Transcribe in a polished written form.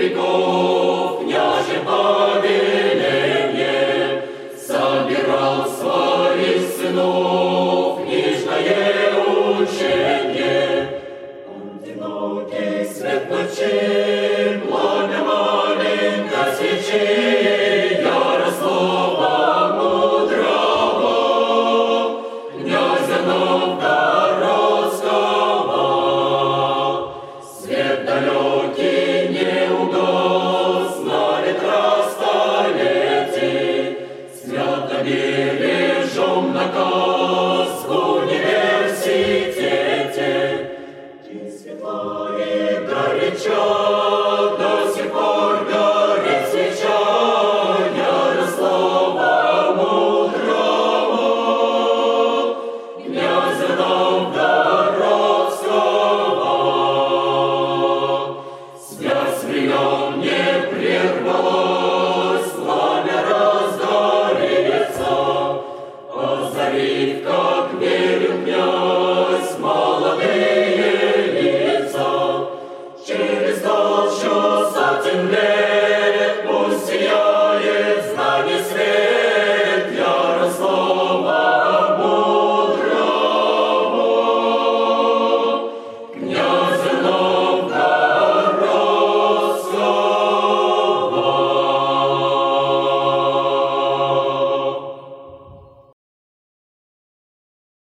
веков княже повеление собирал своих сынов книжное учение. Одинокий свет ночи, пламя маленькой свечи, Ярослава мудрого, князя Новгородского. Свет далекий не угас на ветрах столетий, свято бережем наказ в университете. И светла, и горяча, до сих пор горит свеча Ярослава мудрого, князя Новгородского. Связь времен не прервалась, пламя разгорится, озарит, как